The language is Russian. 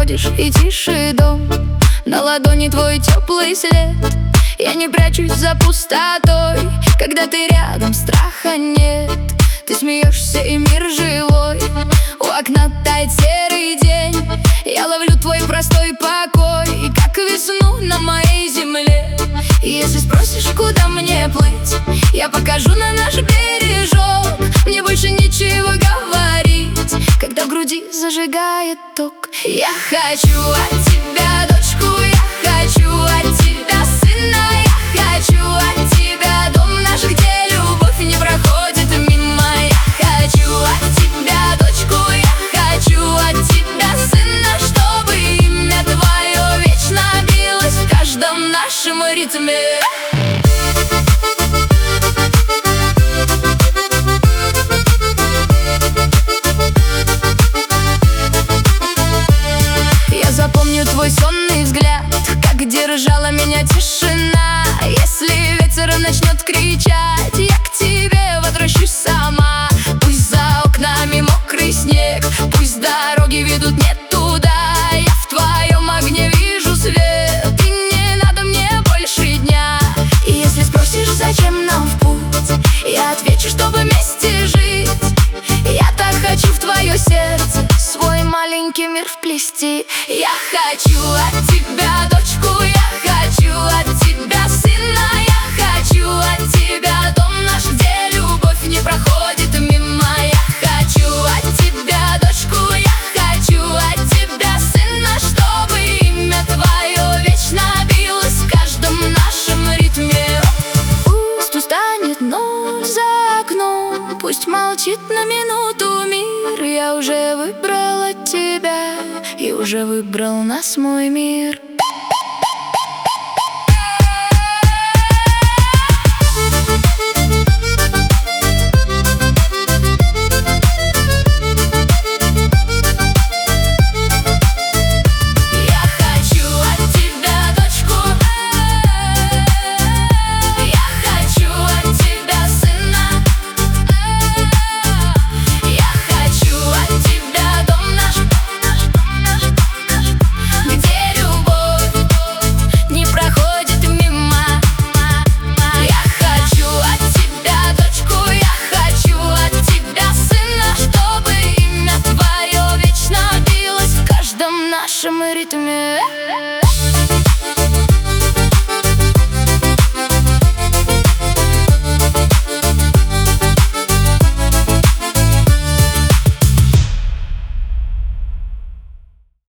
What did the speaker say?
уходишь, и тише дом. На ладони твой теплый след. Я не прячусь за пустотой. Когда ты рядом, страха нет. Ты смеешься, и мир живой. У окна тает серый день. Я ловлю твой простой покой, и как весну на моей земле. И если спросишь, куда мне плыть, я покажу на наш бережок. Мне больше нечего говорить, когда в груди зажигает ток. Я хочу от тебя дочку, я хочу от тебя сына, я хочу от тебя дом наш, где любовь не проходит мимо. Я хочу от тебя дочку, я хочу от тебя сына, чтобы имя твое вечно билось в каждом нашем ритме. Я запомню твой сонный взгляд, как держала меня тишина. Если ветер начнет кричать, я к тебе возвращусь сама. Пусть за окнами мокрый снег, пусть дороги ведут не туда. Я в твоем огне вижу свет, и не надо мне больше дня. И если спросишь, зачем нам в путь, я отвечу, чтобы вместе жить. Я так хочу в твое сердце свой маленький мир вплести. Я хочу от тебя дочку, я хочу от тебя сына, я хочу от тебя дом наш, где любовь не проходит мимо. Я хочу от тебя дочку, я хочу от тебя сына, чтобы имя твое вечно билось в каждом нашем ритме. Пусть устанет ночь за окном, пусть молчит на минуту мир. Я уже выбрала тебя, и уже выбрал нас мой мир. В нашем ритме.